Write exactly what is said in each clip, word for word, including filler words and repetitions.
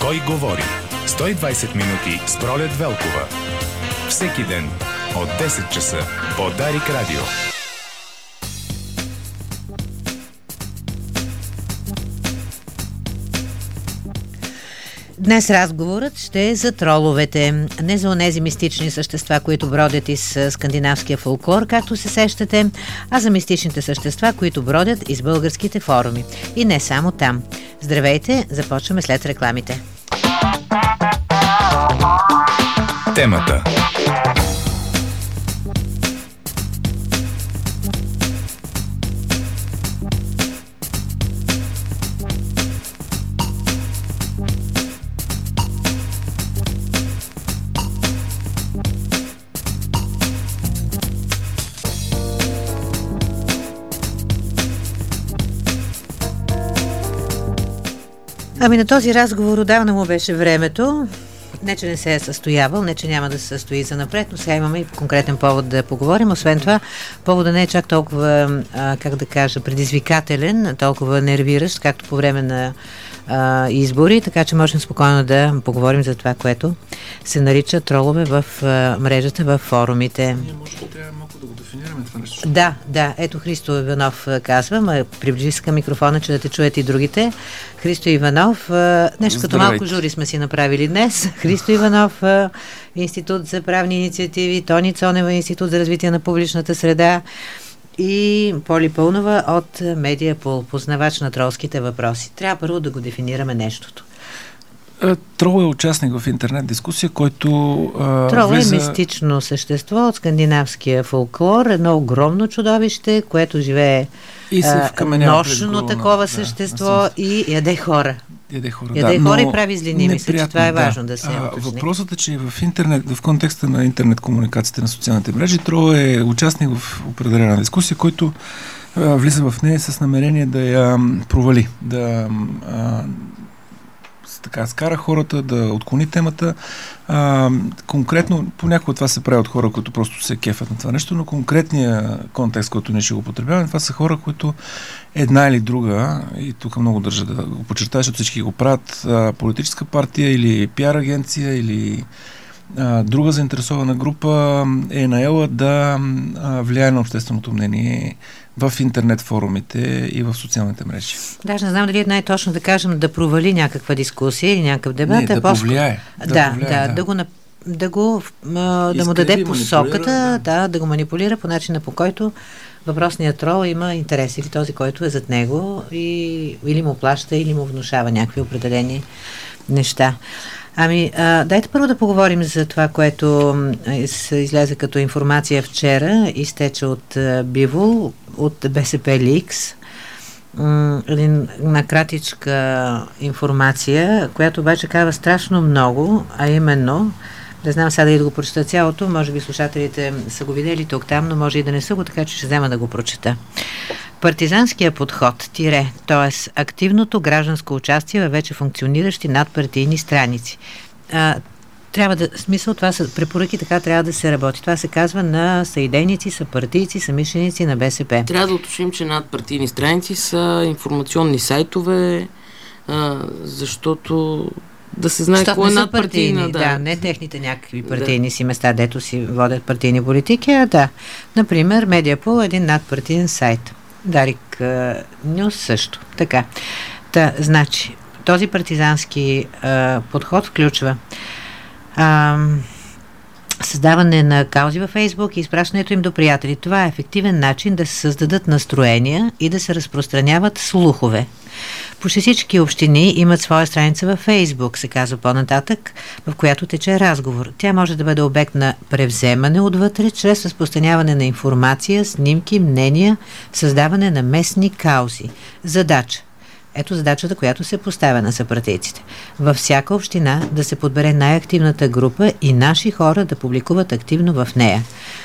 Той говори. сто и двайсет минути с Пролет Велкова. Всеки ден от десет часа по Дарик Радио. Днес разговорът ще е за троловете. Не за онези мистични същества, които бродят из скандинавския фолклор, както се сещате, а за мистичните същества, които бродят из българските форуми. И не само там. Здравейте, започваме след рекламите. Темата. Ами на този разговор отдавна му беше времето. Не, че не се е състоявал, не, че няма да се състои за напред, но сега имаме и конкретен повод да поговорим. Освен това, поводът не е чак толкова, а, как да кажа, предизвикателен, толкова нервиращ, както по време на а, избори, така че можем спокойно да поговорим за това, което се нарича тролове в а, мрежата, в форумите. Ние може да трябва малко да го дефинираме това нещо. Да, да, ето Христо Иванов казва, ма приближи се към микрофона, че да те чуят и другите. Христо Иванов, нещо като малко жури сме си направили днес. Христо Иванов, Институт за правни инициативи, Тони Цонева, Институт за развитие на публичната среда и Поли Пълнова от Медиапул, познавач на тролските въпроси. Трябва първо да го дефинираме нещото. Трол е участник в интернет дискусия, който а, Трол влиза... е мистично същество от скандинавския фолклор, едно огромно чудовище, което живее и се нощно такова да, същество и яде хора. Яде хора, яде да, хора но и прави злини. Мисля, че това е важно да, да се а, въпросът е, че в интернет, в контекста на интернет комуникацията на социалните мрежи, Трол е участник в определена дискусия, който а, влиза в нея с намерение да я провали, да а, така скара хората, да отклони темата. А, конкретно, понякога това се прави от хора, които просто се кефат на това нещо, но конкретния контекст, който ние ще го потребяваме, това са хора, които една или друга, и тук много държа да го подчертая, защото всички го правят, а, политическа партия или пиар агенция или а, друга заинтересована група е наела да а, влияе на общественото мнение в интернет форумите и в социалните мрежи. Даже не знам дали е най-точно да кажем да провали някаква дискусия или някакъв дебат. Не, да по- повлияе. Да, да, да, да, да го да, го, а, да му даде посоката, да. Да, да го манипулира по начина, по който въпросният трол има интерес или този, който е зад него и, или му плаща, или му внушава някакви определени неща. Ами, а, дайте първо да поговорим за това, което се излезе като информация вчера, изтече от а, Бивол, от БСП Leaks. Една кратичка информация, която обаче казва страшно много, а именно, не знам сега да го прочета цялото, може би слушателите са го видели тук-там, но може и да не са го, така че ще взема да го прочета. Партизанския подход, тире, т.е. активното гражданско участие във вече функциониращи надпартийни страници. А, трябва да, смисъл, това са препоръки, така трябва да се работи. Това се казва на съидейници, съпартийци, съмишленици на БСП. Трябва да уточним, че надпартийни страници са информационни сайтове, а, защото да се знае какво е надпартийна. Да. да, не техните някакви партийни да. си места, дето си водят партийни политики, а да. Например, Медиапул е един надпартиен сайт. Дарик Нюс също. Така. Та, значи, този партизански а, подход включва а, създаване на каузи във Фейсбук и изпращането им до приятели. Това е ефективен начин да се създадат настроения и да се разпространяват слухове. Почти всички общини имат своя страница във Фейсбук, се казва по-нататък, в която тече разговор. Тя може да бъде обект на превземане отвътре, чрез разпространяване на информация, снимки, мнения, създаване на местни каузи. Задача. Ето задачата, която се поставя на съпартийците. Във всяка община да се подбере най-активната група и наши хора да публикуват активно в нея.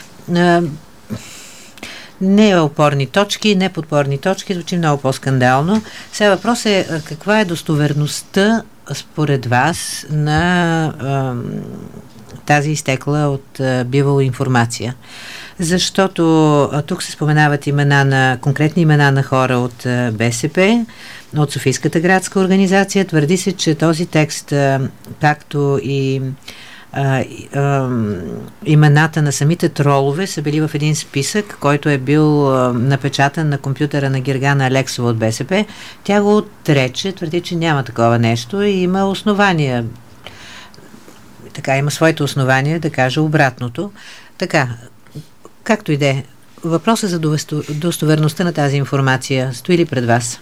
Не опорни точки, не подпорни точки, звучи много по-скандално. Сега въпрос е каква е достоверността според вас на а, тази изтекла от а, Бивол информация. защото а, тук се споменават имена на, конкретни имена на хора от а, БСП, от Софийската градска организация. Твърди се, че този текст, а, както и а, а, имената на самите тролове са били в един списък, който е бил а, напечатан на компютъра на Гергана Алексова от БСП. Тя го отрече, твърди, че няма такова нещо и има основания. Така, има своите основания да каже обратното. Така, както и да е, въпросът за достоверността на тази информация стои ли пред вас?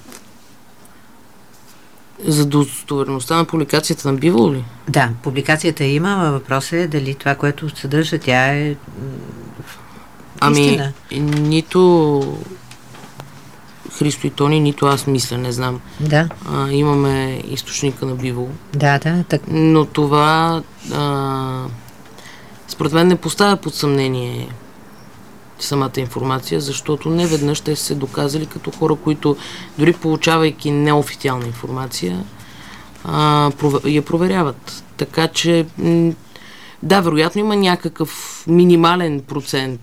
За достоверността на публикацията на Бивол ли? Да, публикацията има, а въпросът е дали това, което съдържа, тя е истина. Ами, нито Христо и Тони, нито аз мисля, не знам. Да. А, имаме източника на Бивол. Да, да. Так... Но това а, според мен не поставя под съмнение самата информация, защото не веднъж те са се доказали като хора, които дори получавайки неофициална информация а, я проверяват. Така че м- да, вероятно има някакъв минимален процент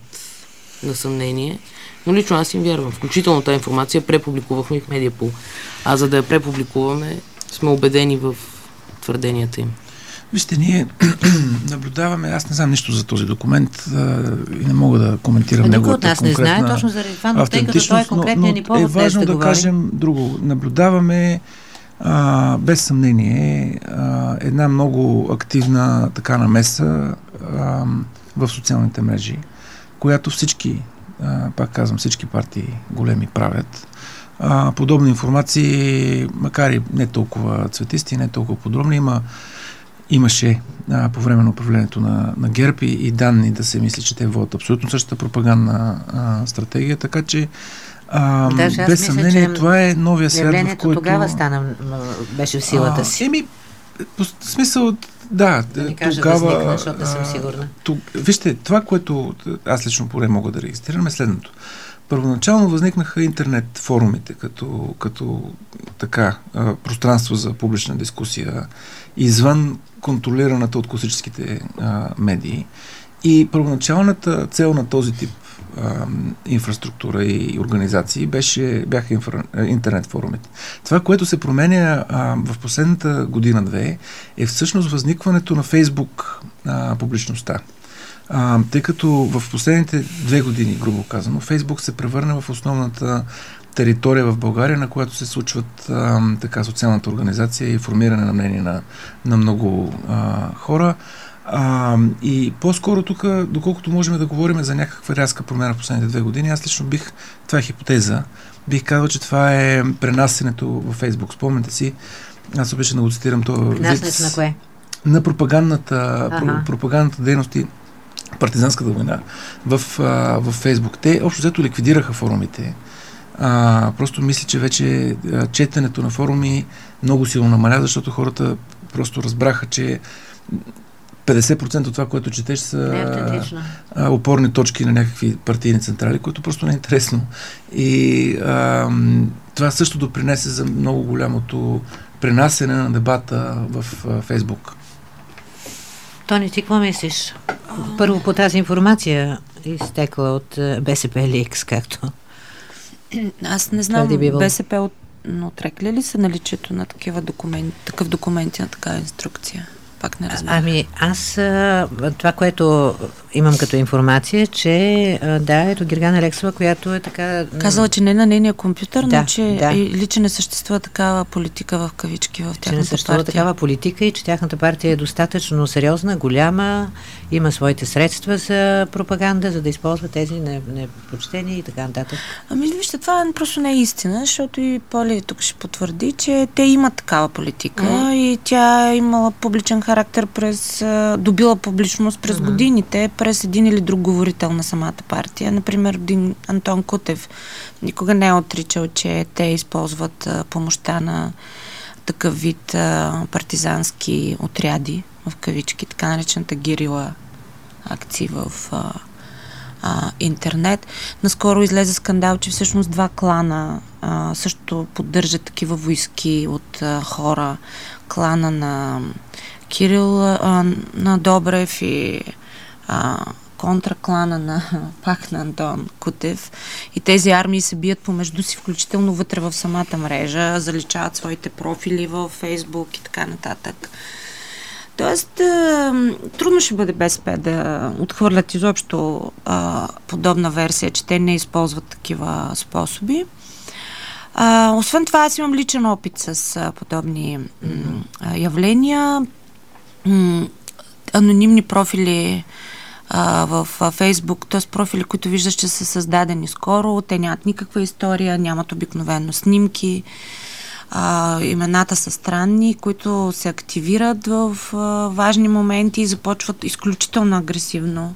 на съмнение, но лично аз им вярвам. Включително тази информация препубликувахме и в Медиапул. А за да я препубликуваме, сме убедени в твърденията им. Вижте, ние наблюдаваме, аз не знам нищо за този документ а, и не мога да коментирам неговата конкретна автентичност. Никой от нас не знае точно заради това, но тъй като той е конкретният ни повод, е важно да, да кажем друго. Наблюдаваме а, без съмнение а, една много активна така намеса а, в социалните мрежи, която всички, а, пак казвам, всички партии големи правят. А, подобни информации, макар и не толкова цветисти, не толкова подробни, има Имаше а, по време на управлението на, на ГЕРБ и, и данни да се мисли, че те водят абсолютно същата пропагандна а, стратегия, така че а, Даже без съмнение мисля, това е новия свят, в който... тогава стана, беше в силата си. А, еми, по смисъл, да, да не кажа тогава... възникна, защото не съм сигурна. Тук, вижте, това, което аз лично поне мога да регистрирам е следното. Първоначално възникнаха интернет форумите като, като така а, пространство за публична дискусия извън контролираната от класическите а, медии. И първоначалната цел на този тип а, инфраструктура и организации беше, бяха инфра, интернет форумите. Това, което се променя а, в последната година-две, е всъщност възникването на Фейсбук а, публичността. А, тъй като в последните две години, грубо казано, Фейсбук се превърна в основната територия в България, на която се случват а, така социалната организация и формиране на мнение на, на много а, хора. А, и по-скоро тук, доколкото можем да говорим за някаква рязка промяна в последните две години, аз лично бих, това е хипотеза, бих казал, че това е пренасенето във Фейсбук. Спомните си, аз обичам да го цитирам това. Пренасенето на кое? На пропагандната, ага. про, пропагандната дейност и партизанската война в, а, в Фейсбук. Те общо взето ликвидираха форумите. А, просто мисля, че вече а, четенето на форуми много силно намаля, защото хората просто разбраха, че петдесет процента от това, което четеш, са а, опорни точки на някакви партийни централи, което просто не е интересно. И а, това също допринесе за много голямото пренасене на дебата в а, Фейсбук. Тони, ти какво мислиш? Първо по тази информация изтекла от БСП Ликс, както... Аз не знам, БСП от, отрекли ли са наличието на такива документи, такъв документ и на такава инструкция? Пак не разбирам. Ами аз това, което имам като информация, че да, ето Гергана Алексова, която е така... Казала, че не на нейния компютър, да, но че да. или че не съществува такава политика в кавички в тяхната партия. Че не съществува партия. такава политика и че тяхната партия е достатъчно сериозна, голяма, има своите средства за пропаганда, за да използва тези непочтени и така нататък. Ами вижте, това просто не е истина, защото и Поли тук ще потвърди, че те имат такава политика mm. и тя е имала публичен характер през, добила публичност през mm-hmm. годините, през един или друг говорител на самата партия. Например, един Антон Кутев никога не е отричал, че те използват а, помощта на такъв вид а, партизански отряди, в кавички, така наречената герила акции в а, а, интернет. Наскоро излезе скандал, че всъщност два клана а, също поддържат такива войски от а, хора. Клана на Кирил а, на Добрев и а, контраклана на пак на Антон Кутев и тези армии се бият помежду си, включително вътре в самата мрежа, заличават своите профили в Фейсбук и така нататък. Тоест, а, трудно ще бъде БСП да отхвърлят изобщо а, подобна версия, че те не използват такива способи. А, освен това, аз имам личен опит с а, подобни м- а, явления. М- анонимни профили а, в а, Фейсбук, т.е. профили, които виждаш, че са създадени скоро, те нямат никаква история, нямат обикновено снимки. А, имената са странни, които се активират в а, важни моменти и започват изключително агресивно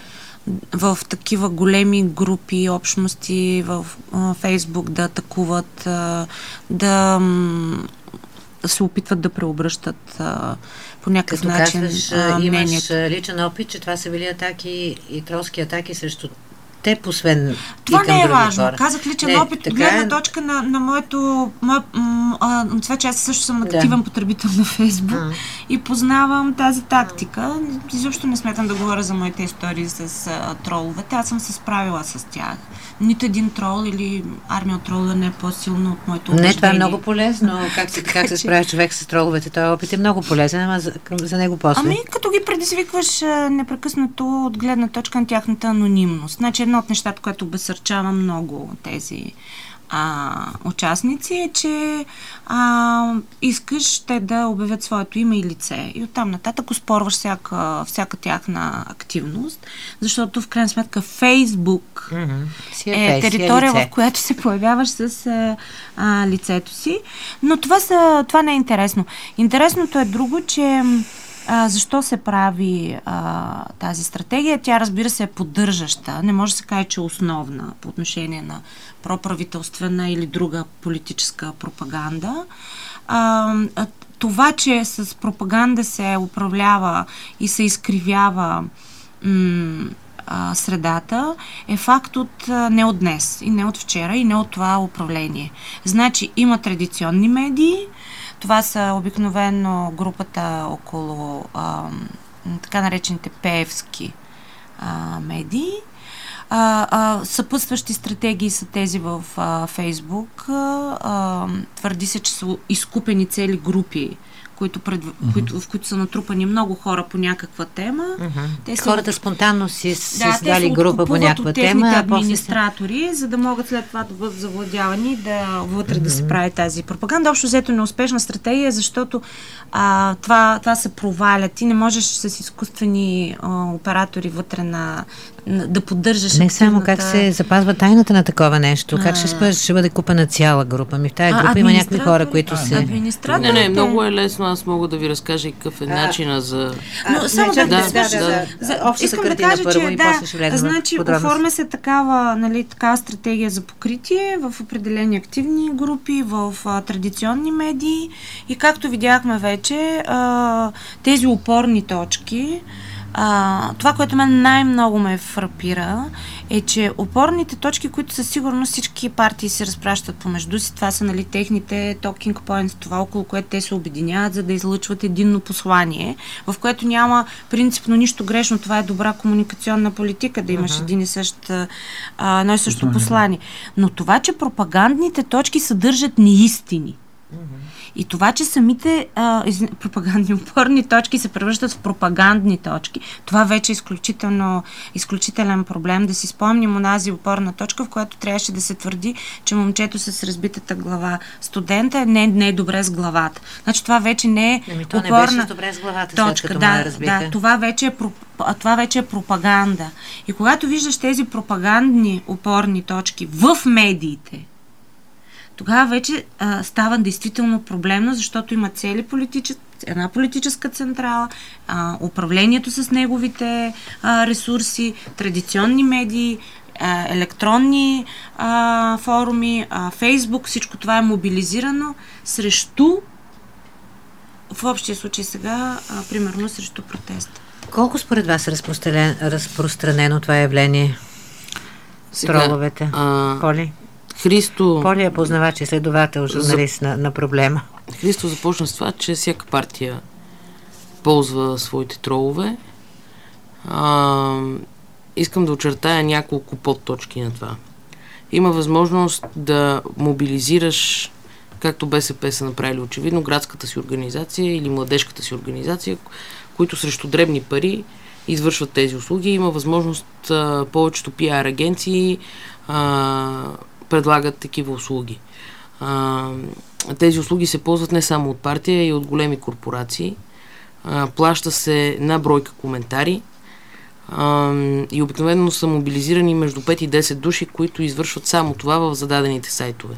в такива големи групи, общности в а, Фейсбук да атакуват, а, да м- се опитват да преобръщат а, по някакъв Като начин казваш, а, мнението. имаш личен опит, че това са били атаки и тролски атаки срещу теб, освен това и към не е други важно. хора. Казах личен не, опит от гледна е... точка на, на моето... Моя, м, а, това, че аз също съм активен да. потребител на Фейсбук а. и познавам тази тактика. Изобщо не сметам да говоря за моите истории с а, троловете. Аз съм се справила с тях. Нито един трол или армия от тролове не е по-силно от моето убеждение. Не, това е много полезно. Как се, как се справя човек с троловете? Този опит е много полезен, ама за, за него после. Ами, като ги предизвикваш а, непрекъснато от гледна точка на тяхната анонимност. Значи, едно от нещата, което обесърчава много тези а, участници е, че а, искаш те да обявят своето име и лице. И оттам нататък оспорваш всяка, всяка тяхна активност, защото в крайна сметка Фейсбук mm-hmm. е, е територия, в която се появяваш с а, а, лицето си. Но това, са, това не е интересно. Интересното е друго, че А, защо се прави а, тази стратегия? Тя, разбира се, е поддържаща. Не може да се каже, че е основна по отношение на проправителствена или друга политическа пропаганда. А, това, че с пропаганда се управлява и се изкривява м- а, средата, е факт от а, не от днес, и не от вчера, и не от това управление. Значи, има традиционни медии. Това са обикновено групата около а, така наречените пеевски а, медии. А, а, съпътстващи стратегии са тези в а, Фейсбук. А, твърди се, че са изкупени цели групи, които пред, uh-huh. които, в които са натрупани много хора по някаква тема. Uh-huh. Те са, хората спонтанно си да, създали група по някаква тема. Да, администратори, за да могат след това да бъдат завладявани и да вътре uh-huh. да се прави тази пропаганда. Общо взето неуспешна стратегия, защото а, това, това се провалят. Ти не можеш с изкуствени а, оператори вътре на, на да поддържаш не активната... само как се запазва тайната на такова нещо, как ще, спъж, ще бъде купена цяла група. Ми в тази група има някакви хора, които а, се... Не, не, много е лесно. Аз мога да ви разкажа и какъв е начина за... Но само да, да, да, да, да, да. Общата картина да първо и да, после ще влезем значи, оформя се такава, нали, такава стратегия за покритие в определени активни групи, в а, традиционни медии и както видяхме вече, а, тези опорни точки, А, това, което мен най-много ме фрапира, е, че опорните точки, които със сигурност всички партии се разпращат помежду си, това са, нали, техните talking points, това, около което те се обединяват, за да излъчват единно послание, в което няма принципно нищо грешно. Това е добра комуникационна политика, да имаш uh-huh. един и същ, а, едно и също послание. Но това, че пропагандните точки съдържат неистини, uh-huh. и това, че самите а, из, пропагандни опорни точки се превръщат в пропагандни точки, това вече е изключително, изключителен проблем. Да си спомним онази опорна точка, в която трябваше да се твърди, че момчето с разбитата глава студента не, не е добре с главата. Значи това вече не е ами, то опорна не беше добре с главата, точка. След, да, е да, това вече, е, това вече е пропаганда. И когато виждаш тези пропагандни опорни точки в медиите, тогава вече а, става действително проблемно, защото има цели политически, една политическа централа, а, управлението с неговите а, ресурси, традиционни медии, а, електронни а, форуми, а, Фейсбук, всичко това е мобилизирано срещу, в общия случай сега, а, примерно срещу протеста. Колко според вас е разпространено това явление? Сега, троловете? А... Поли? Христо... Поли е познавач и следовател, журналист за... на, на проблема. Христо започна с това, че всяка партия ползва своите тролове. А, искам да очертая няколко подточки на това. Има възможност да мобилизираш, както БСП са направили очевидно, градската си организация или младежката си организация, които срещу дребни пари извършват тези услуги. Има възможност а, повечето пиар агенции а, предлагат такива услуги. А, тези услуги се ползват не само от партия, и от големи корпорации. А, плаща се на бройка коментари а, и обикновено са мобилизирани между пет и десет души, които извършват само това в зададените сайтове.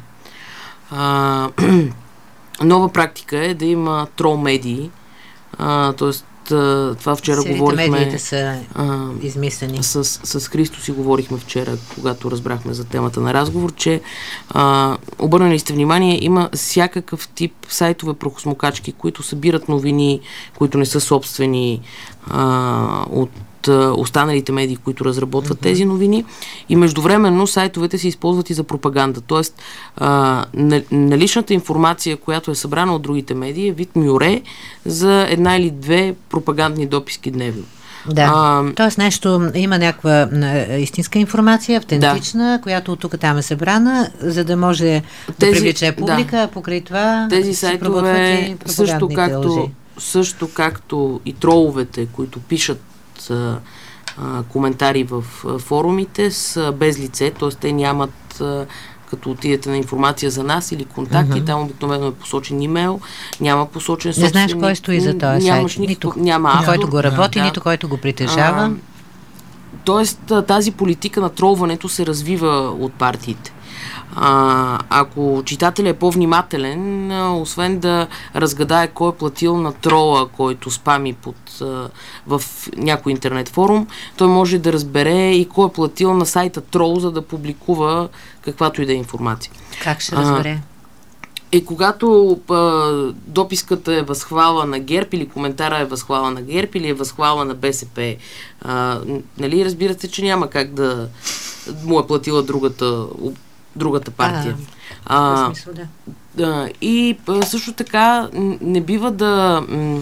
А, нова практика е да има трол медии, т.е. това вчера Силите говорихме. Медиите са а, измислени. С, с Христо си говорихме вчера, когато разбрахме за темата на разговор, че а, обърнали сте внимание, има всякакъв тип сайтове прахосмокачки, които събират новини, които не са собствени а, от останалите медии, които разработват mm-hmm. тези новини, и междувременно сайтовете се използват и за пропаганда. Тоест, а, наличната информация, която е събрана от другите медии, е вид мюре за една или две пропагандни дописки дневно. Да, а, тоест нещо, има някаква истинска информация, автентична, да, която от тук там е събрана, за да може тези, да привлече публика, да, покрай това тези сайтове, също както, също както и троловете, които пишат а, а, коментари в а, форумите, са без лице, т.е. те нямат, а, като отидете на информация за нас или контакти, uh-huh. там обикновено е посочен имейл, няма посочен собственик. Не знаеш кой стои за този сайт, нито, няма автор, който го работи, да, нито който го притежава. А, тоест тази политика на тролването се развива от партиите. А, ако читателят е по-внимателен, а, освен да разгадае кой е платил на трола, който спами под, а, в някой интернет форум, той може да разбере и кой е платил на сайта Трол, за да публикува каквато и да е информация. Как ще разбере? И когато а, дописката е възхвала на ГЕРБ, или коментара е възхвала на ГЕРБ, или е възхвала на БСП, а, нали, разбирате, че няма как да му е платила другата другата партия. А, а, смисъл, да. Да, и а, също така не бива да м-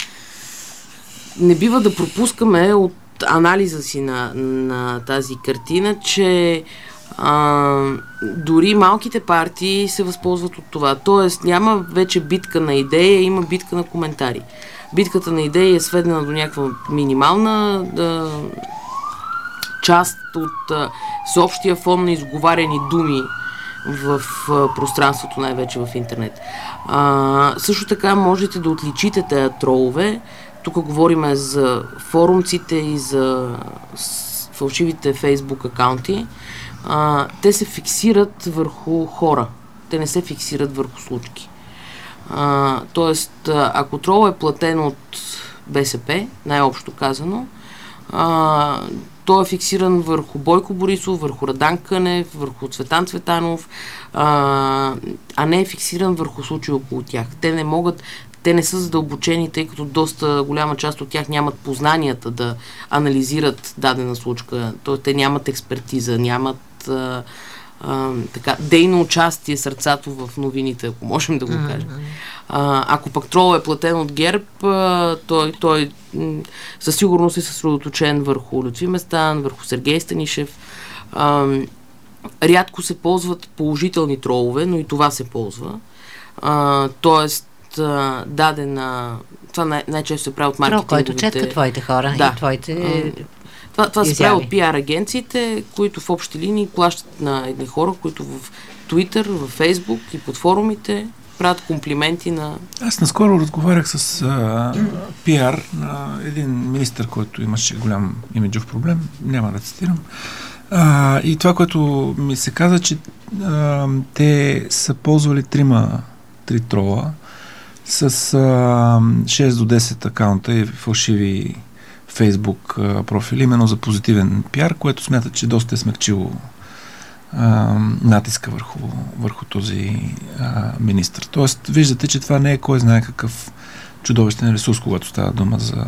не бива да пропускаме от анализа си на, на тази картина, че а, дори малките партии се възползват от това. Тоест няма вече битка на идея, има битка на коментари. Битката на идея е сведена до някаква минимална да, част от а, всеобщия фон на изговаряни думи в а, пространството, най-вече в интернет. А, също така можете да отличите тези тролове. Тук говорим за форумците и за фалшивите фейсбук акаунти. А, те се фиксират върху хора. Те не се фиксират върху случки. А, тоест, ако трол е платен от БСП, най-общо казано, а, той е фиксиран върху Бойко Борисов, върху Радан Кънев, върху Цветан Цветанов, а, а не е фиксиран върху случаи около тях. Те не могат, те не са задълбочени, тъй като доста голяма част от тях нямат познанията да анализират дадена случка. Тоест, те нямат експертиза, нямат а, а, така, дейно участие сърцато в новините, ако можем да го кажем. А, ако пък трол е платен от ГЕРБ, а, той, той м- със сигурност е съсредоточен върху Лютви Местан, върху Сергей Станишев. А, рядко се ползват положителни тролове, но и това се ползва. А, тоест, а, дадена... Това най- най-често се прави от маркетинговите... Трол, който четка твоите хора, да, и твоите... Това, това се прави от пиар агенциите, които в общи линии плащат на едни хора, които в Twitter, в Facebook и под форумите правят комплименти на... Аз наскоро разговарях с а, пиар на един министър, който имаше голям имиджов проблем, няма да цитирам. А, и това, което ми се каза, че а, те са ползвали трима, три трола с а, шест до десет акаунта и фалшиви Фейсбук а, профили, именно за позитивен пиар, което смята, че доста е смекчило а, натиска върху, върху този а, министър. Тоест, виждате, че това не е кой знае какъв чудовищен ресурс, когато става дума за,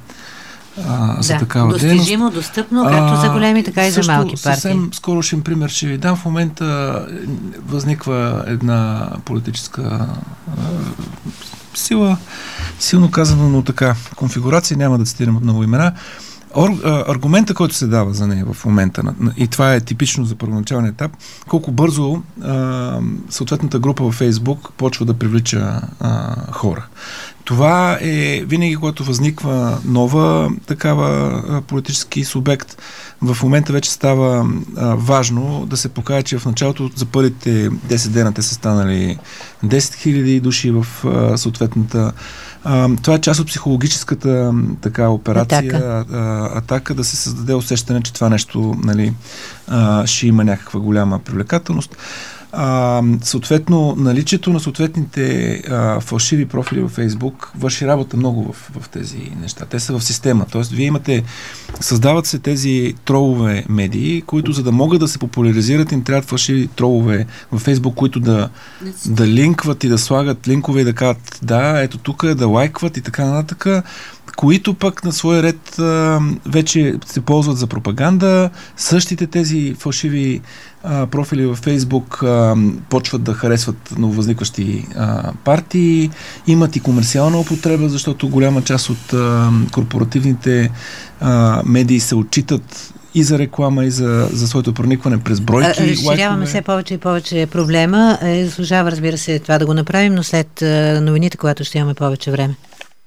а, за да, такава достижимо, дейност. Достижимо, достъпно, както за големи, така и за малки партии. Съвсем скорошен пример ще ви дам. В момента възниква една политическа а, сила, силно казано, но така, конфигурация, няма да цитирам отново имена, аргумента, който се дава за нея в момента, и това е типично за първоначалния етап, колко бързо а, съответната група във Фейсбук почва да привлича а, хора. Това е винаги, когато възниква нова такава а, политически субект. В момента вече става а, важно да се покаже, че в началото за първите десет дена те са станали десет хиляди души в а, съответната. А, това е част от психологическата така операция, атака. А, атака, да се създаде усещане, че това нещо, нали, а, ще има някаква голяма привлекателност. А, съответно, наличието на съответните а, фалшиви профили във Фейсбук върши работа много в, в тези неща. Те са в система. Тоест, вие имате, създават се тези тролове медии, които, за да могат да се популяризират, им трябват фалшиви тролове във Фейсбук, които да, да линкват и да слагат линкове и да кажат, да, ето тук, да лайкват и така нататък, които пък на своя ред а, вече се ползват за пропаганда. Същите тези фалшиви а, профили във Фейсбук а, почват да харесват нововъзникващи а, партии, имат и комерциална употреба, защото голяма част от а, корпоративните а, медии се отчитат и за реклама, и за, за своето проникване през бройки. Разширяваме все повече и повече проблема. Е, заслужава, разбира се, това да го направим, но след а, новините, когато ще имаме повече време.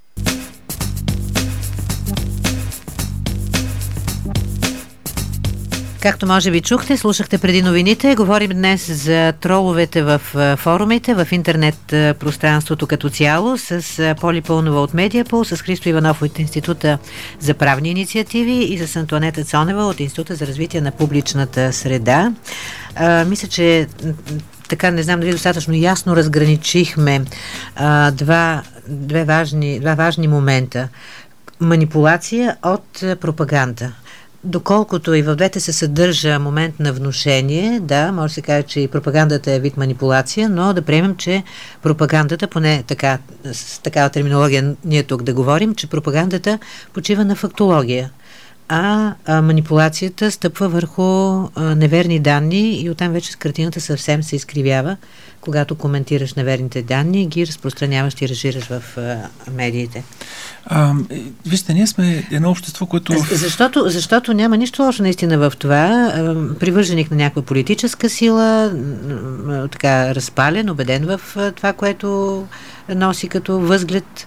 Както може би чухте, слушахте преди новините, говорим днес за троловете в форумите, в интернет пространството като цяло, с Поли Пълнова от Медиапол, с Христо Иванов от Института за правни инициативи и с Антоанета Цонева от Института за развитие на публичната среда. А, мисля, че така, не знам дали достатъчно ясно разграничихме а, два, две важни, два важни момента. Манипулация от пропаганда. Доколкото и в двете се съдържа момент на внушение, да, може да се каже, че и пропагандата е вид манипулация, но да приемем, че пропагандата, поне така, с такава терминология ние тук да говорим, че пропагандата почива на фактология, а, а манипулацията стъпва върху а, неверни данни и оттам вече с картината съвсем се изкривява, когато коментираш неверните данни и ги разпространяваш и разжираш в а, медиите. А, вижте, ние сме едно общество, което... Защото, защото няма нищо лошо наистина в това. Привърженик на някаква политическа сила, така разпален, убеден в това, което носи като възглед,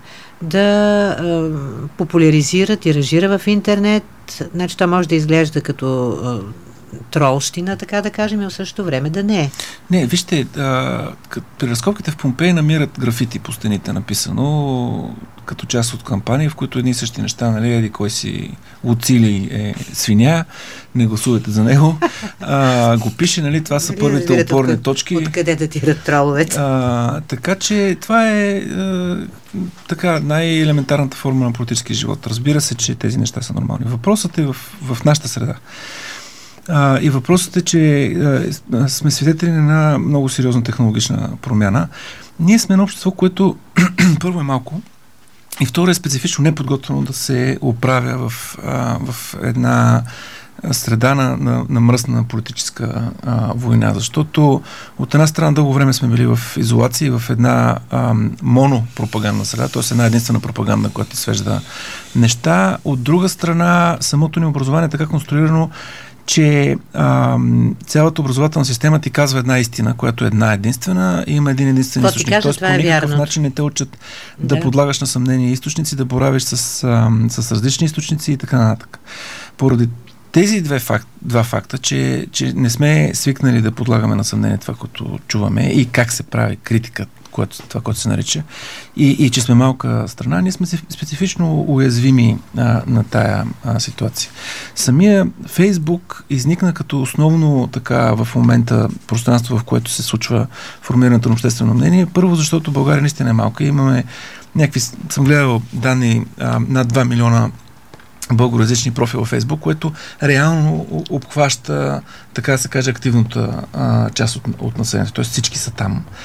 да популяризира, тиражира в интернет. Значи това може да изглежда като тролщина, така да кажем, и в същото време да не е. Не, вижте, а, при разкопките в Помпей намират графити по стените, написано като част от кампания, в които едни и същи неща, нали, еди кой си Луцили е свиня, не гласувате за него. А, го пише, нали, това са първите опорни от, точки. Откъде да тират троловете? А, така че това е а, така най-елементарната форма на политически живот. Разбира се, че тези неща са нормални. Въпросът е в, в нашата среда. А, и въпросът е, че а, сме свидетели на много сериозна технологична промяна. Ние сме едно общество, което първо е малко и второ е специфично неподготвено да се оправя в, а, в една среда на, на, на мръсна политическа а, война, защото от една страна дълго време сме били в изолация, в една а, монопропагандна среда, т.е. една единствена пропаганда, която свежда неща. От друга страна, самото ни образование е така конструирано, че а, цялата образователна система ти казва една истина, която е една единствена и има един единствен източник. Тоест по никакъв начин не те учат да, да подлагаш на съмнение източници, да боравиш с, а, с различни източници и така нататък. Поради тези две факт, два факта, че, че не сме свикнали да подлагаме на съмнение това, което чуваме и как се прави критика, което, това, което се нарича, и, и че сме малка страна, ние сме специфично уязвими а, на тая а, ситуация. Самия Фейсбук изникна като основно така в момента пространство, в което се случва формирането на обществено мнение. Първо, защото България наистина е малка. Имаме някакви, съм гледал данни, а, над два милиона българоязични профили във Фейсбук, което реално обхваща, така да се каже, активната а, част от, от населението. Тоест всички са там.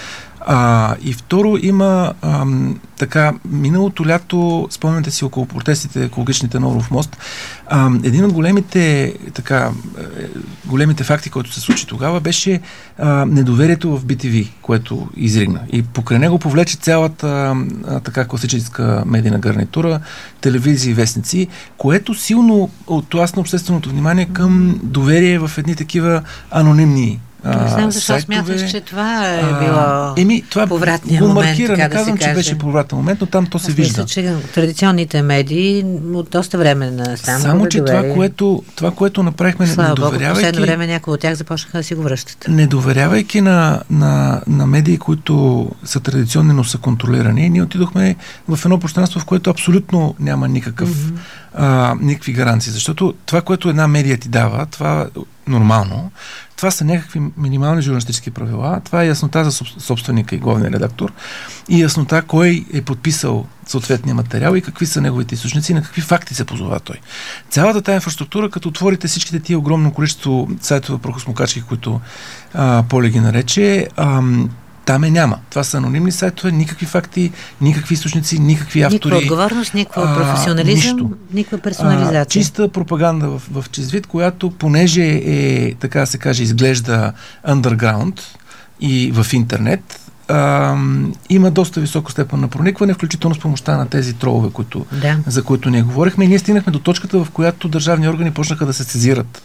А, и второ, има ам, така, миналото лято, спомняте си около протестите екологичните на Орлов мост, ам, един от големите така, големите факти, който се случи тогава, беше а, недоверието в би ти ви, което изригна. И покрай него повлече цялата а, така класическа медийна гарнитура, телевизии и вестници, което силно оттласна общественото внимание към доверие в едни такива анонимни Не знам защо сайтове. смяташ, че това е било еми, това повратния го момент, маркира. така Не казвам, да се че каже. беше повратен момент, но там то се Аз вижда. мисля, че традиционните медии от доста време на само Само, че това което, това, което направихме, Слава Богу, в недоверявайки, последно време някои от тях започнаха да си го връщат. недоверявайки на, на, на медии, които са традиционни, но са контролирани, ние отидохме в едно пространство, в което абсолютно няма никакъв, mm-hmm. а, никакви гаранции. Защото това, което една медия ти дава, това нормално, това са някакви минимални журналистически правила, това е яснота за собственика и главния редактор и яснота кой е подписал съответния материал и какви са неговите източници и на какви факти се позова той. Цялата тази инфраструктура, като отворите всичките тия огромно количество сайтове прахосмокачки, които а, Поле ги нарече, ам, там е няма. Това са анонимни сайтове, никакви факти, никакви източници, никакви автори. Никаква отговорност, никаква професионализъм, никаква персонализация. А, чиста пропаганда в, в чист вид, която понеже е, така да се каже, изглежда underground и в интернет, а, има доста висока степен на проникване, включително с помощта на тези тролове, които, да. за които ние говорихме. И ние стигнахме до точката, в която държавни органи почнаха да се сезират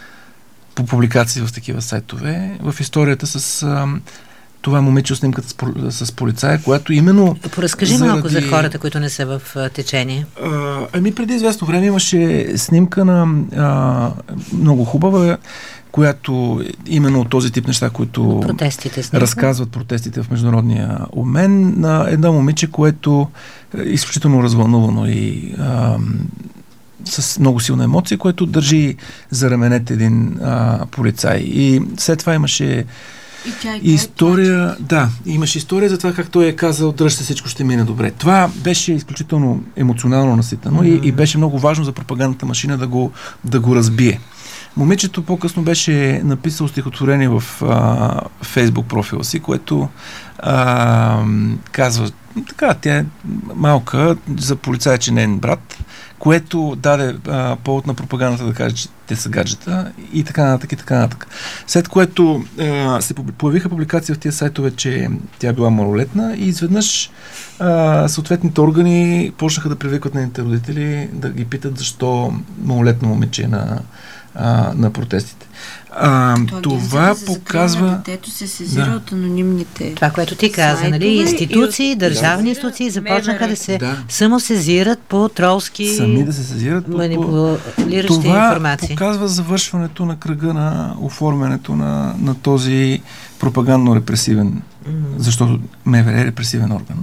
по публикации в такива сайтове. В историята с а, това момиче от снимката с, с полицая, която именно... Поразкажи заради... малко за хората, които не са в а, течение. А, ами преди известно време имаше снимка на а, много хубава, която именно от този тип неща, които протестите, разказват протестите в международния обмен, на едно момиче, което е изключително развълнувано и а, с много силна емоция, което държи за раменете един а, полицай. И след това имаше И тя е история, да, имаше история за това как той е казал, дръжте, всичко ще мине добре. Това беше изключително емоционално наситено mm-hmm. и, и беше много важно за пропагандната машина да го, да го разбие. Момичето по-късно беше написал стихотворение в а, Фейсбук профила си, което а, казва, така, тя е малка, за полицая, че не е брат, което даде а, повод на пропагандата да каже, че те са гаджета и така нататък и така нататък. След което а, се появиха публикации в тия сайтове, че тя била малолетна и изведнъж а, съответните органи почнаха да привикват нейните родители да ги питат защо малолетно момиче на А, на протестите. А, това показва... Детето се сезира да. от анонимните. Това, което ти каза, нали? Институции, от... държавни да. институции започнаха да се да. самосезират по тролски Сами да се сезират по манипулиращи това информации. Това показва завършването на кръга на оформянето на, на този пропагандно-репресивен, mm-hmm. защото МВР е репресивен орган,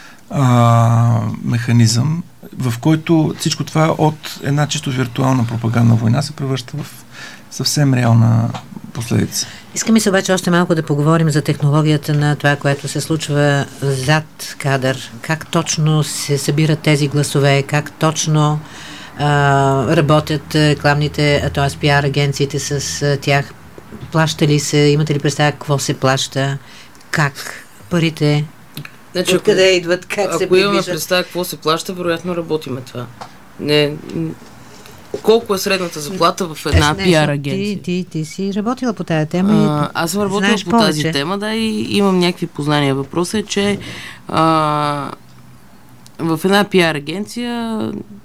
а, механизъм, в който всичко това от една чисто виртуална пропагандна война се превръща в съвсем реална последица. Искаме се обаче още малко да поговорим за технологията на това, което се случва зад кадър. Как точно се събират тези гласове, как точно а, работят рекламните, т.е. пиар агенциите с а, тях. Плаща ли се, имате ли представа какво се плаща, как парите... Значи, откъде идват, как ако се ако имаме придвижат? представа какво се плаща, вероятно работиме това. Не, колко е средната заплата в една Е, пиар ти, агенция? ти, ти, ти си работила по тази тема А, и аз съм работила знаеш по повече. тази тема, да, и имам някакви познания. Въпросът е, че а, в една пиар агенция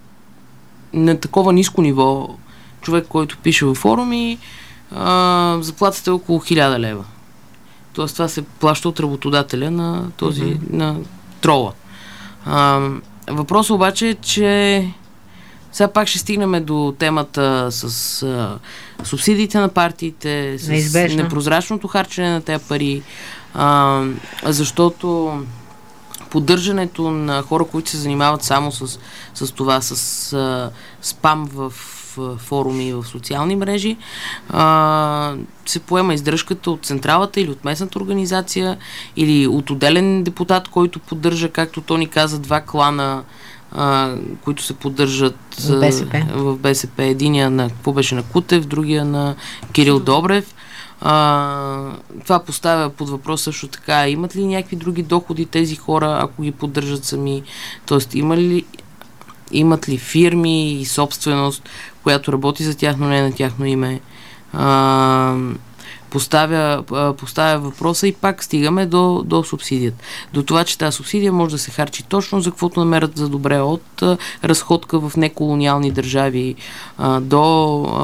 на такова ниско ниво, човек, който пише във форуми, а, заплатата е около хиляда лева. Тоест това се плаща от работодателя на този, mm-hmm. на трола. А, въпросът обаче е, че сега пак ще стигнем до темата с а, субсидиите на партиите, с Неизбежно. непрозрачното харчене на тези пари, а, защото поддържането на хора, които се занимават само с, с това, с а, спам в форуми и в социални мрежи, а, се поема издръжката от централата или от местната организация или от отделен депутат, който поддържа, както Тони каза, два клана, а, които се поддържат в БСП. в БСП. Единия на, какво беше, на Кутев, другия на Кирил Добрев. А, това поставя под въпрос също така, имат ли някакви други доходи тези хора, ако ги поддържат сами, т.е. има ли, имат ли фирми и собственост, която работи за тях, но не на тяхно име. А, Поставя, поставя въпроса и пак стигаме до, до субсидията. До това, че тази субсидия може да се харчи точно за каквото намерят за добре, от а, разходка в неколониални държави а, до а,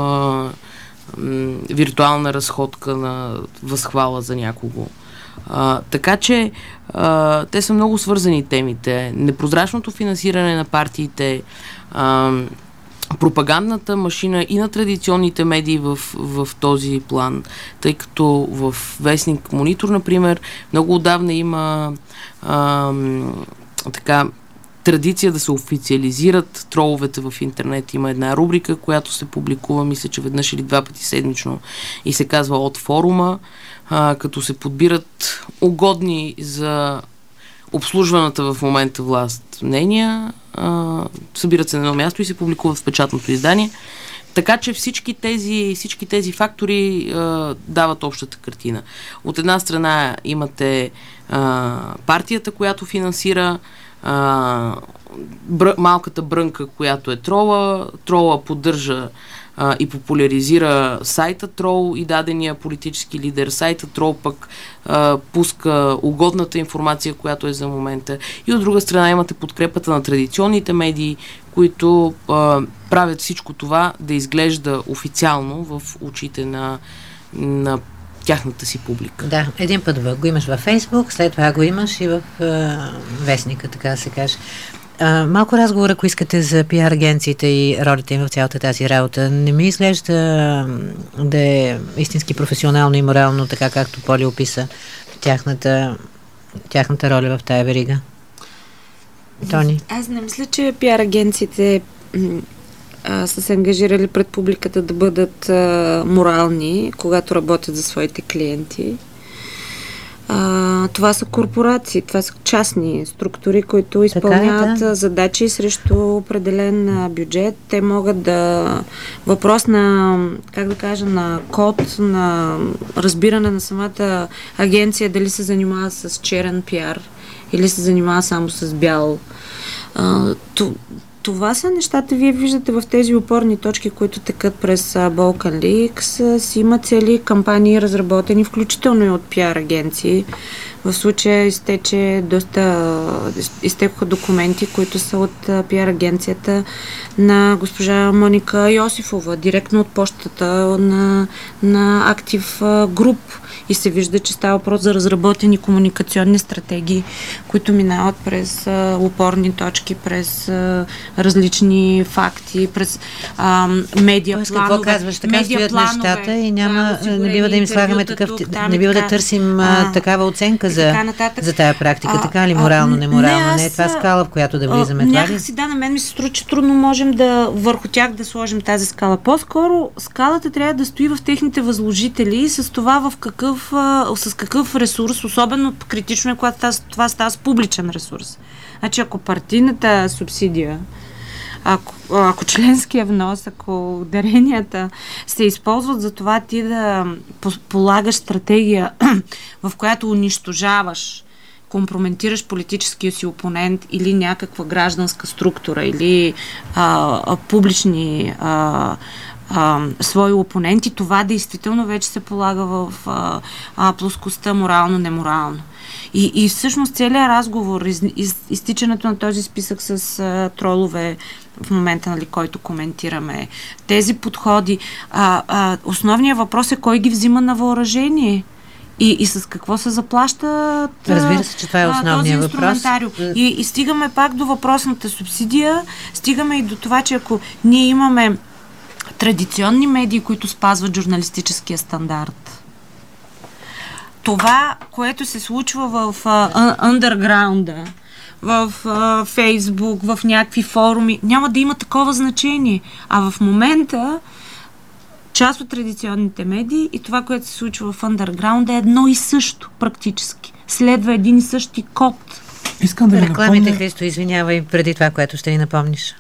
м, виртуална разходка на възхвала за някого. А, така че а, те са много свързани темите. Непрозрачното финансиране на партиите, а, пропагандната машина и на традиционните медии в, в този план, тъй като в вестник Монитор, например, много отдавна има а, така традиция да се официализират троловете в интернет. Има една рубрика, която се публикува, мисля, че веднъж или два пъти седмично и се казва От форума, а, като се подбират угодни за обслужваната в момента власт мнения, а, събират се на едно място и се публикуват в печатното издание. Така че всички тези, всички тези фактори а, дават общата картина. От една страна имате а, партията, която финансира а, бър, малката брънка, която е трола. Трола поддържа а, и популяризира сайта Трол и дадения политически лидер. Сайта Трол пък а, пуска угодната информация, която е за момента. И от друга страна имате подкрепата на традиционните медии, които а, правят всичко това да изглежда официално в очите на, на тяхната си публика. Да, един път го имаш във Фейсбук, след това го имаш и в а, вестника, така да се каже. А, малко разговор, ако искате, за пиар агенциите и ролята им в цялата тази работа. Не ми изглежда да е истински професионално и морално, така както Поли описа тяхната, тяхната роля в тая верига. Тони? Аз не мисля, че пиар агенциите а, са се ангажирали пред публиката да бъдат а, морални, когато работят за своите клиенти. А, това са корпорации, това са частни структури, които изпълняват е, да. задачи срещу определен бюджет. Те могат да... Въпрос на, как да кажа, на код, на разбиране на самата агенция, дали се занимава с черен пиар или се занимава само с бял. А, Това са нещата, вие виждате в тези опорни точки, които текат през Balkan Leaks, си има цели кампании разработени, включително и от пиар агенции. В случая изтече доста, изтекоха документи, които са от пиар агенцията на госпожа Моника Йосифова, директно от почтата на, на Active Group. И се вижда, че става въпрос за разработени комуникационни стратегии, които минават през а, опорни точки, през а, различни факти, през а, медиа планове. Какво казваш? Така стоят нещата и няма, да, не бива да им слагаме такъв, тук, там, не бива така, да търсим а, такава оценка за, за тая практика. А, така ли? Морално, неморално? Не, не е това скала, в която да влизаме. Някакси да, на мен ми се струва, че трудно можем да върху тях да сложим тази скала. По-скоро скалата трябва да стои в техните възложители с това в какъв с какъв ресурс, особено критично е, когато това става с публичен ресурс. Значи, ако партийната субсидия, ако, ако членския внос, ако даренията се използват за това ти да полагаш стратегия, в която унищожаваш, компрометираш политическия си опонент или някаква гражданска структура, или а, а, публични а, А, свои опоненти, това действително вече се полага в а, а, плоскостта морално-неморално. И, и всъщност целият разговор, из, из, изтичането на този списък с а, тролове в момента, нали, който коментираме, тези подходи, а, а, основният въпрос е кой ги взима на въоръжение. И, и с какво се заплаща. Разбира се, че това е основният въпрос. И, и стигаме пак до въпросната субсидия, стигаме и до това, че ако ние имаме традиционни медии, които спазват журналистическия стандарт. Това, което се случва в андерграунда, в Фейсбук, в някакви форуми, няма да има такова значение. А в момента част от традиционните медии и това, което се случва в андерграунда, е едно и също практически. Следва един и същи код. Искам да ви Рекламите, напомня... Христо, извинявай преди това, което ще ни напомниш.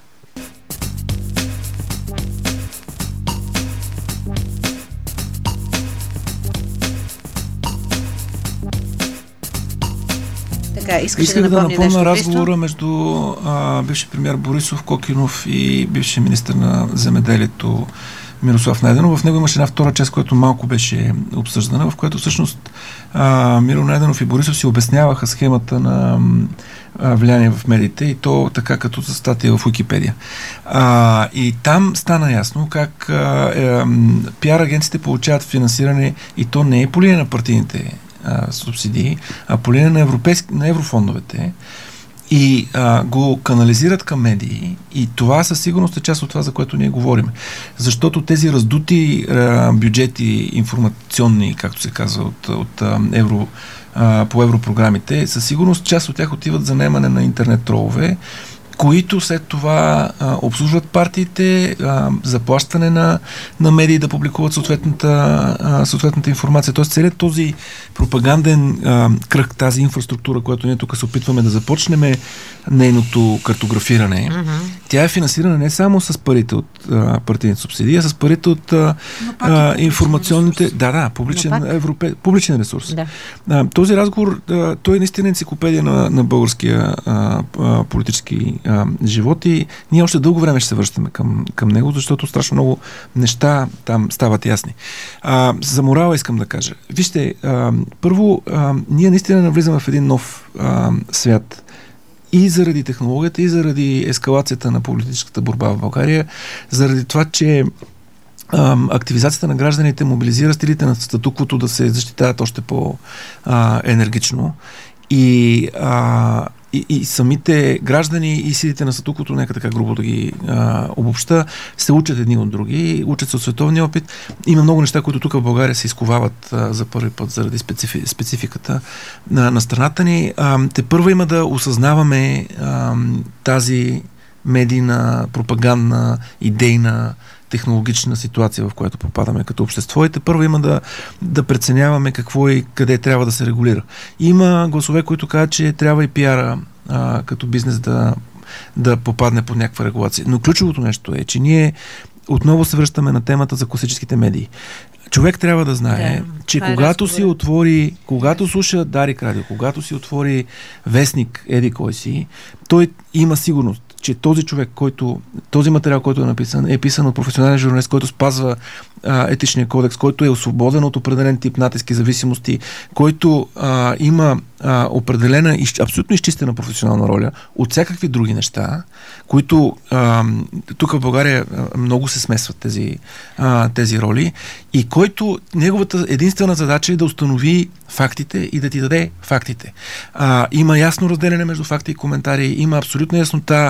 Така, исках да, да напомня разговора между а, бивши премиер Борисов, Кокинов и бивши министър на земеделието Мирослав Найденов. В него имаше една втора част, която малко беше обсъждана, в която всъщност а, Миро Найденов и Борисов си обясняваха схемата на а, влияние в медиите и то така като за статия в Уикипедия. А, и там стана ясно как а, е, пиар агенциите получават финансиране и то не е по линия на партийните а, субсидии, а по линия на, европейски, на еврофондовете. И а, го канализират към медии и това със сигурност е част от това, за което ние говорим. Защото тези раздути а, бюджети информационни, както се казва, от, от а, евро, а, по европрограмите, със сигурност част от тях отиват за наемане на интернет тролове, които след това а, обслужват партиите, а, заплащане на, на медии да публикуват съответната, а, съответната информация. Тоест целият този пропаганден а, кръг, тази инфраструктура, която ние тук се опитваме да започнем нейното картографиране, mm-hmm. тя е финансирана не само с парите от а, партийните субсидии, а с парите от а, а, информационните... Ресурс. Да, да, публичен, европе, публичен ресурс. Да. А, този разговор, а, той е наистина енциклопедия на, на българския а, а, политически а, живот и ние още дълго време ще се връщаме към, към него, защото страшно много неща там стават ясни. А, за морала искам да кажа. Вижте, а, първо, а, ние наистина навлизаме в един нов а, свят и заради технологията, и заради ескалацията на политическата борба в България, заради това, че а, активизацията на гражданите мобилизира стилите на статуквото да се защитават още по-енергично и а, И, и самите граждани и силите на статуквото, нека така грубо да ги а, обобща, се учат едни от други, учат се от световния опит. Има много неща, които тук в България се изковават а, за първи път заради специфи, спецификата на, на страната ни. А, те първо има да осъзнаваме а, тази медийна, пропагандна, идейна, технологична ситуация, в която попадаме като общество и те първо има да, да преценяваме какво и къде трябва да се регулира. Има гласове, които казват, че трябва и пиара а, като бизнес да, да попадне под някаква регулация. Но ключовото нещо е, че ние отново се връщаме на темата за класическите медии. Човек трябва да знае, да, че когато си отвори, когато слуша Дарик Радио, когато си отвори вестник еди кой си, той има сигурност, че този човек, който, този материал, който е написан, е писан от професионален журналист, който спазва а, етичния кодекс, който е освободен от определен тип натиски зависимости, който а, има а, определена, из, абсолютно изчистена професионална роля от всякакви други неща, които а, тук в България много се смесват тези, а, тези роли и който неговата единствена задача е да установи фактите и да ти даде фактите. А, има ясно разделяне между факти и коментари, има абсолютна яснота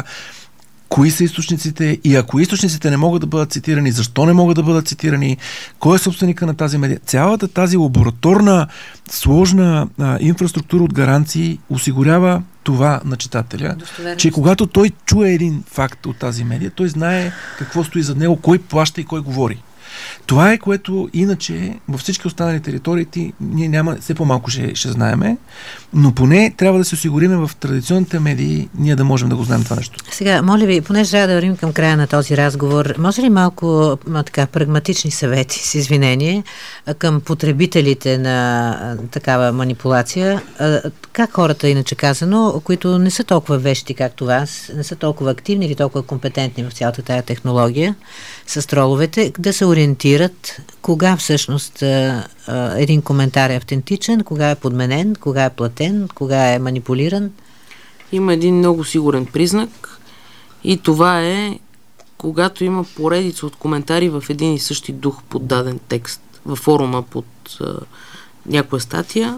кои са източниците и ако източниците не могат да бъдат цитирани, защо не могат да бъдат цитирани, кой е собственика на тази медия. Цялата тази лабораторна, сложна а, инфраструктура от гаранции осигурява това на читателя, че когато той чуе един факт от тази медия, той знае какво стои зад него, кой плаща и кой говори. Това е, което иначе във всички останали територии ние няма, все по-малко ще, ще знаеме, но поне трябва да се осигуриме в традиционните медии ние да можем да го знаем това нещо. Сега, моля ви, понеже трябва да вървим към края на този разговор, може ли малко ма, така, прагматични съвети, с извинение, към потребителите на а, такава манипулация? А, как хората, иначе казано, които не са толкова вещи, както вас, не са толкова активни или толкова компетентни в цялата тая технология с троловете, да се ориентират кога всъщност а, а, един коментар е автентичен, кога е подменен, кога е платен, кога е манипулиран? Има един много сигурен признак и това е когато има поредица от коментари в един и същи дух под даден текст във форума под а, някоя статия.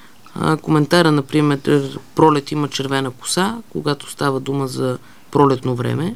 А, коментара, например, Пролет има червена коса, когато става дума за пролетно време.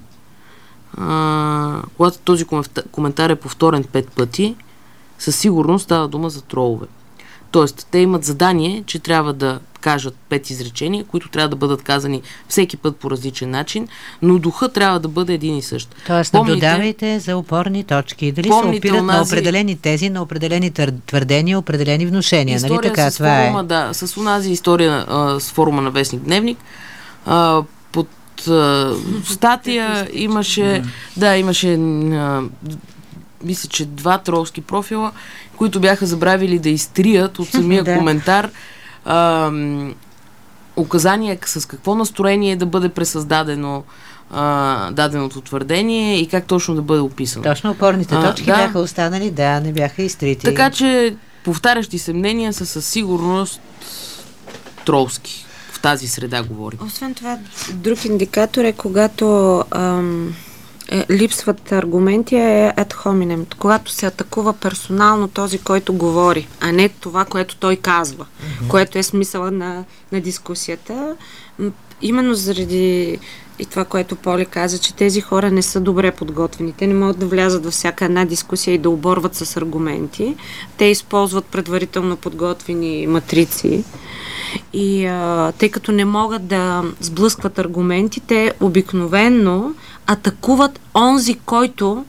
А, когато този коментар е повторен пет пъти, със сигурност става дума за тролове. Тоест, те имат задание, че трябва да кажат пет изречения, които трябва да бъдат казани всеки път по различен начин, но духа трябва да бъде един и същ. Тоест, наблюдавайте за опорни точки. Дали се опират онази... на определени тези, на определени твърдения, определени внушения. История нали така? С Това форума, е. Да, с онази история а, с форума на Вестник Дневник. А, под а, статия имаше да, имаше а, мисля, че два тролски профила, които бяха забравили да изтрият от самия коментар а, указания с какво настроение да бъде пресъздадено а, даденото твърдение и как точно да бъде описано. Точно опорните а, точки да. бяха останали, да, не бяха изтрити. Така че повтарящи се мнения са със сигурност тролски. В тази среда говорим. Освен това, друг индикатор е когато ам, е, липсват аргументи е ad hominem. Когато се атакува персонално този, който говори, а не това, което той казва, mm-hmm. което е смисъла на, на дискусията. Именно заради и това, което Поли каза, че тези хора не са добре подготвени. Те не могат да влязат във всяка една дискусия и да оборват с аргументи. Те използват предварително подготвени матрици. И а, тъй като не могат да сблъскват аргументи, те обикновенно атакуват онзи, който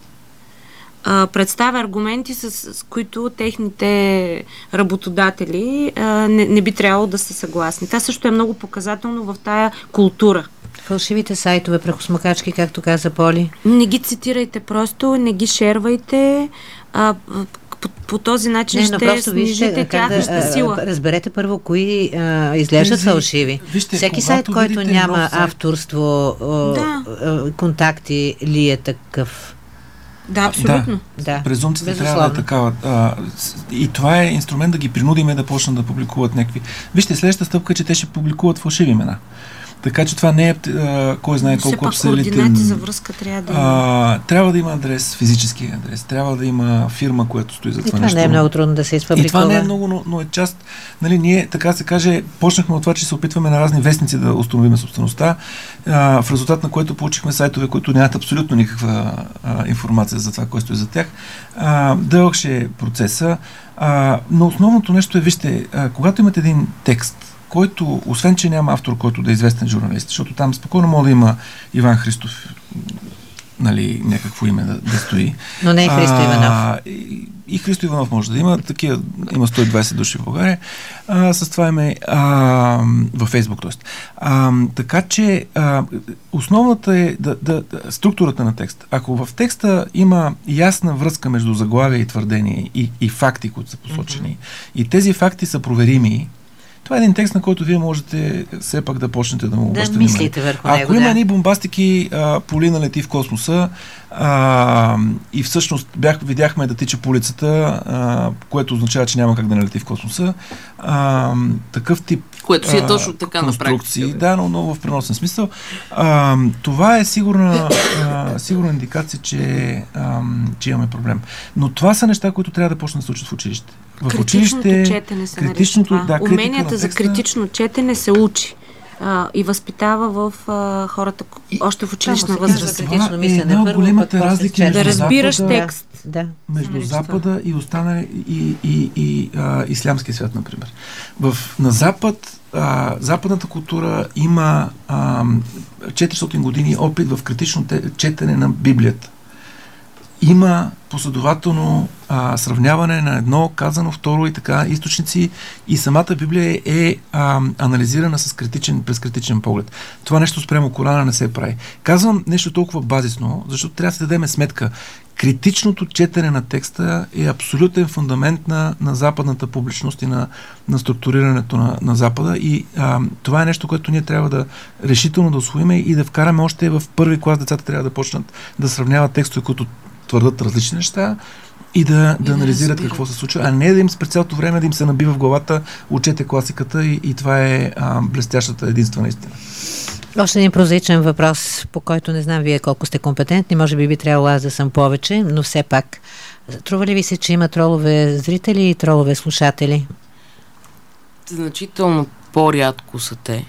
а, представя аргументи, с, с които техните работодатели а, не, не би трябвало да са съгласни. Това също е много показателно в тая култура. Фалшивите сайтове, прахосмакачки, както каза Поли. Не ги цитирайте просто, не ги шервайте. А, по, по този начин не, ще снижите тяхната да, сила. Разберете първо, кои а, изглеждат Тези, фалшиви. Вижте, всеки сайт, който няма сайт... авторство, да. а, контакти ли е такъв? Да, абсолютно. Да, да. презумцията трябва да е такава. А, и това е инструмент да ги принудиме да почнат да публикуват някакви. Вижте, следващата стъпка е, че те ще публикуват фалшиви имена. Така че това не е а, кой знае колко абсолютен. Координати за връзка трябва да има. А, трябва да има адрес, физически адрес. Трябва да има фирма, която стои за това нещо. И това не е много трудно да се изфабрикува. И това не е много, но, но е част. Нали, ние, така се каже, почнахме от това, че се опитваме на разни вестници да установим собствеността, а, в резултат на което получихме сайтове, които нямат абсолютно никаква а, информация за това, кой стои за тях. А, дълъг ще е процеса. А, но основното нещо е, вижте, а, когато имате един текст, който, освен че няма автор, който да е известен журналист, защото там спокойно може да има Иван Христов, нали, някакво име да, да стои. Но не е Христо Иванов. И, и Христо Иванов може да има. Такива, има сто и двайсет души в България. А, с това име а, във Фейсбук, т.е. А, така че а, основната е да, да, да, структурата на текста. Ако в текста има ясна връзка между заглавие и твърдение и, и факти, които са посочени, mm-hmm. и тези факти са проверими, това е един текст, на който вие можете все пак да почнете да му обръщате внимание. Да мислите върху него, Ако има да. едни бомбастики, а, Полина лети в космоса а, и всъщност бях, видяхме да тича по улицата, а, което означава, че няма как да не лети в космоса. А, такъв тип което си е точно така конструкции, на практика. Да, но, но в преносен смисъл. А, това е сигурна, а, сигурна индикация, че, а, че имаме проблем. Но това са неща, които трябва да почнат да се случат в училище. В критичното училище, четене се критичното, нарича това. Да, уменията за критично четене се учи а, и възпитава в а, хората и, това в училищна възраст. Критично мислене. Една от големите разлики да разбираш Запада, текст. Да. Между Запада и останали и, и, и а, ислямския свят, например. В, на Запад а, западната култура има а, четиристотин години опит в критично четене на Библията. Има последователно а, сравняване на едно, казано, второ и така, източници, и самата Библия е а, анализирана с критичен, през критичен поглед. Това нещо спрямо Корана не се прави. Казвам нещо толкова базисно, защото трябва да се дадем сметка. Критичното четене на текста е абсолютен фундамент на, на западната публичност и на, на структурирането на, на Запада, и а, това е нещо, което ние трябва да решително да усвоиме и да вкараме още в първи клас. Децата трябва да почнат да сравняват текстове, които твърдат различни неща и да, да анализират да какво се случва, а не да им през цялото време да им се набива в главата, учете класиката и, и това е а, блестящата единствена истина. Още един прозаичен въпрос, по който не знам вие колко сте компетентни, може би би трябвало аз да съм повече, но все пак. Струва ли ви се, че има тролове зрители и тролове слушатели? Значително по-рядко са те.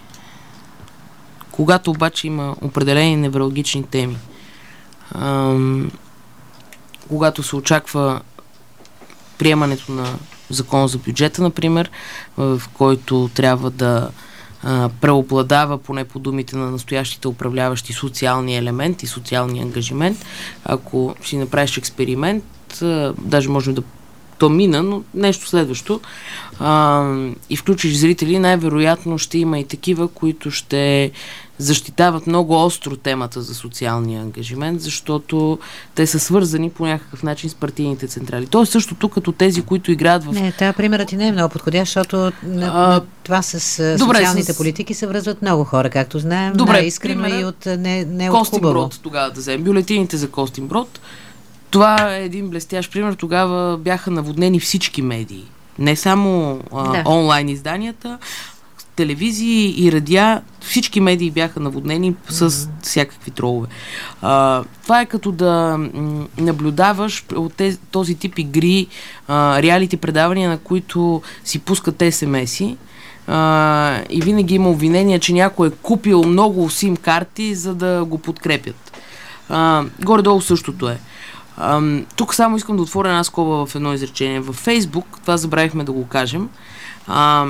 Когато обаче има определени невралгични теми, ам, когато се очаква приемането на закон за бюджета, например, в който трябва да а, преобладава, поне по думите на настоящите управляващи, социалния елемент и социалния ангажимент. Ако си направиш експеримент, а, даже може да то мина, но нещо следващо, а, и включиш зрители, най-вероятно ще има и такива, които ще защитават много остро темата за социалния ангажимент, защото те са свързани по някакъв начин с партийните централи. То е същото като тези, които играят в... Не, тази примерът ти не е много подходящ, защото на, на това с добре, социалните с... политики се връзват много хора, както знаем, най-искрено и от не, не от хубаво. Костинброд тогава да вземем. Бюлетините за Костинброд. Това е един блестящ пример. Тогава бяха наводнени всички медии. Не само а, да. онлайн изданията, телевизии и радиа, всички медии бяха наводнени с mm-hmm. всякакви тролове. А, това е като да м, наблюдаваш от тези, този тип игри, а, реалити предавания, на които си пускат ес ем ес-и а, и винаги има обвинения, че някой е купил много сим карти, за да го подкрепят. А, горе-долу същото е. А, тук само искам да отворя една скоба в едно изречение. Във Фейсбук, това забравихме да го кажем, а,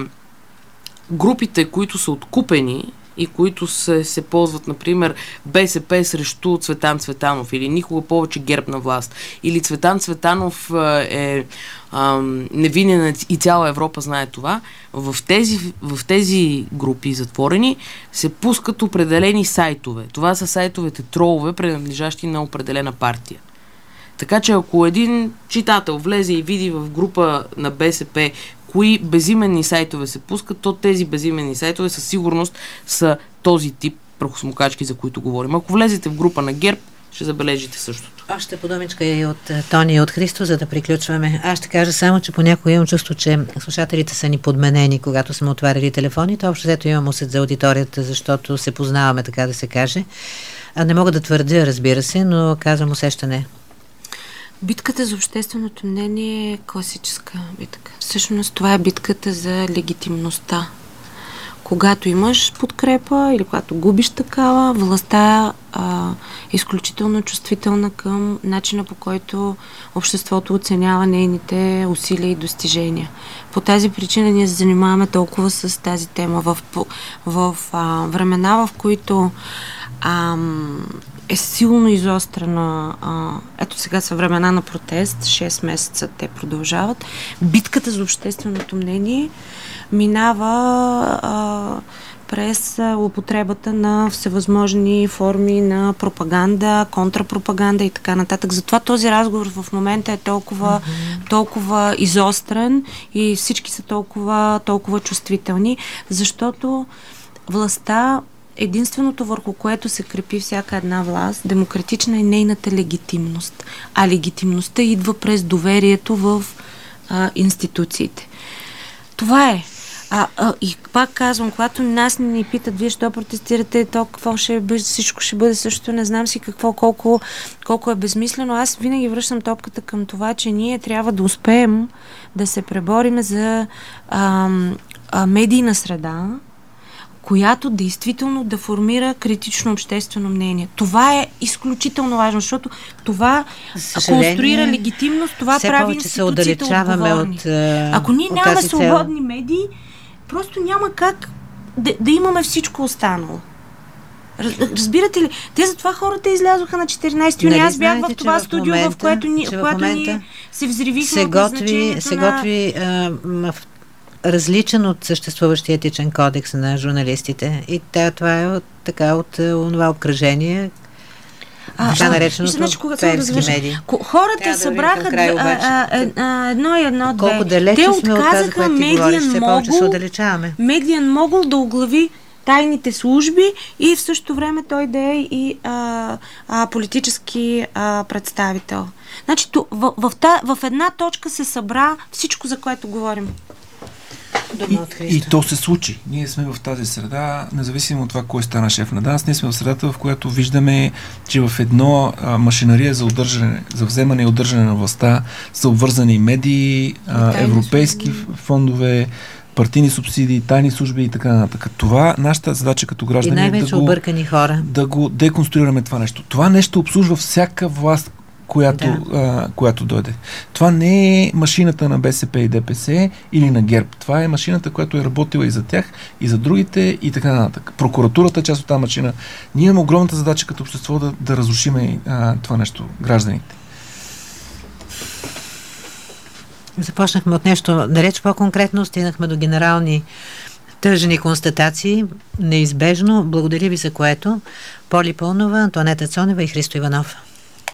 групите, които са откупени и които се, се ползват, например, БСП срещу Цветан Цветанов или никога повече ГЕРБ на власт, или Цветан Цветанов е а, невинен и цяла Европа знае това, в тези, в тези групи затворени се пускат определени сайтове. Това са сайтовете тролове, принадлежащи на определена партия. Така че ако един читател влезе и види в група на БСП кои безименни сайтове се пускат, то тези безименни сайтове със сигурност са този тип прахосмокачки, за които говорим. Ако влезете в група на ГЕРБ, ще забележите същото. Още подумичка и от Тони и от Христо, за да приключваме. Аз ще кажа само, че понякога имам чувство, че слушателите са ни подменени, когато сме отваряли телефоните. Общо взето имам усет за аудиторията, защото се познаваме, така да се каже. А не мога да твърдя, разбира се, но казвам усещане. Битката за общественото мнение е класическа битка. Всъщност това е битката за легитимността. Когато имаш подкрепа или когато губиш такава, властта а, е изключително чувствителна към начина, по който обществото оценява нейните усилия и достижения. По тази причина ние се занимаваме толкова с тази тема. В, в а, времена, в които а, е силно изострена. А, ето сега са времена на протест, шест месеца те продължават. Битката за общественото мнение минава а, през употребата на всевъзможни форми на пропаганда, контрапропаганда и така нататък. Затова този разговор в момента е толкова, mm-hmm. толкова изострен и всички са толкова, толкова чувствителни, защото властта, единственото върху което се крепи всяка една власт, демократична е нейната легитимност. А легитимността идва през доверието в а, институциите. Това е. А, а, и пак казвам, когато нас не ни питат, вие що протестирате, то какво ще бъде, всичко ще бъде също, не знам си какво, колко, колко е безмислено. Аз винаги връщам топката към това, че ние трябва да успеем да се преборим за а, а, медийна среда, която действително да формира критично обществено мнение. Това е изключително важно, защото това конструира легитимност, това прави институциите отговорни. От, Ако ние нямаме свободни медии, просто няма как да, да имаме всичко останало. Разбирате ли? Те затова хората излязоха на четиринайсети юни. Аз бях в това в студио, момента, в което, ни, в което ние се взривихме от значението се готви а, в различен от съществуващия етичен кодекс на журналистите. И да, това е от, така от това обкръжение, така нареченото перски медии. Хората да събраха край, а, а, а, едно и едно, две. Колко далече те сме от тази, което ти говориш, все повече се отдалечаваме. Медиен могъл да оглави тайните служби и в същото време той да е и а, а, политически а, представител. Значи, в, в, в, в една точка се събра всичко, за което говорим. И, и то се случи. Ние сме в тази среда, независимо от това кой стана шеф на ДАНС, ние сме в средата, в която виждаме, че в едно а, машинария за удържане, за вземане и удържане на властта са обвързани медии, а, европейски фондове, партийни субсидии, тайни служби и така нататък. Това, нашата задача като граждани е да го, объркани хора. да го деконструираме това нещо. Това нещо обслужва всяка власт, която, да. а, която дойде. Това не е машината на БСП и ДПС или на ГЕРБ. Това е машината, която е работила и за тях, и за другите, и така нататък. Прокуратурата е част от тази машина. Ние имаме огромната задача като общество да, да разрушиме а, това нещо, гражданите. Започнахме от нещо, да реч по-конкретно, стигнахме до генерални Тъжни констатации, неизбежно. Благодаря ви за което. Поли Пълнова, Антоанета Цонева и Христо Иванов.